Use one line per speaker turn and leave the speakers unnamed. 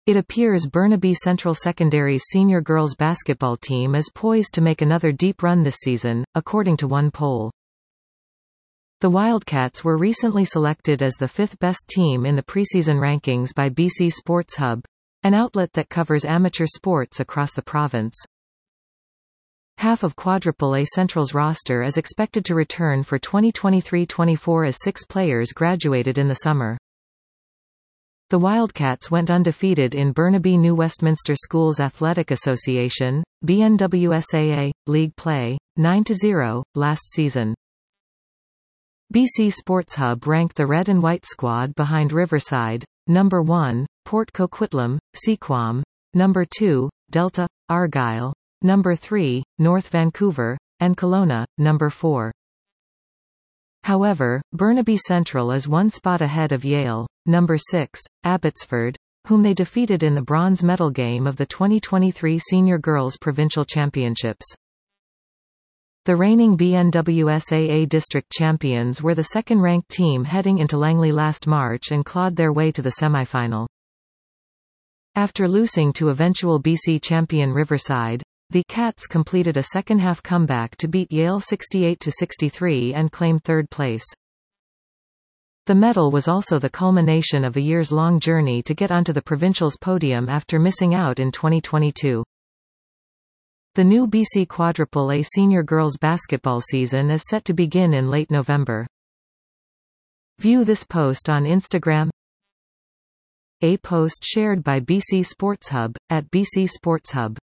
It appears Burnaby Central Secondary's senior girls basketball team is poised to make another deep run this season, according to one poll. The Wildcats were recently selected as the fifth best team in the preseason rankings by BC Sports Hub, an outlet that covers amateur sports across the province. Half of Quadruple A Central's roster is expected to return for 2023-24 as 6 players graduated in the summer. The Wildcats went undefeated in Burnaby New Westminster Schools Athletic Association, BNWSAA, League play, 9-0, last season. BC Sports Hub ranked the red and white squad behind Riverside, number 1, Port Coquitlam, Sequam, number 2, Delta, Argyle, number 3, North Vancouver, and Kelowna, number 4. However, Burnaby Central is one spot ahead of Yale, number 6, Abbotsford, whom they defeated in the bronze medal game of the 2023 Senior Girls Provincial Championships. The reigning BNWSAA district champions were the second-ranked team heading into Langley last March and clawed their way to the semi-final. After losing to eventual BC champion Riverside, the Cats completed a second-half comeback to beat Yale 68-63 and claim third place. The medal was also the culmination of a years-long journey to get onto the provincial's podium after missing out in 2022. The new BC Quadruple A senior girls basketball season is set to begin in late November. View this post on Instagram. A post shared by BC Sports Hub, @BC Sports Hub.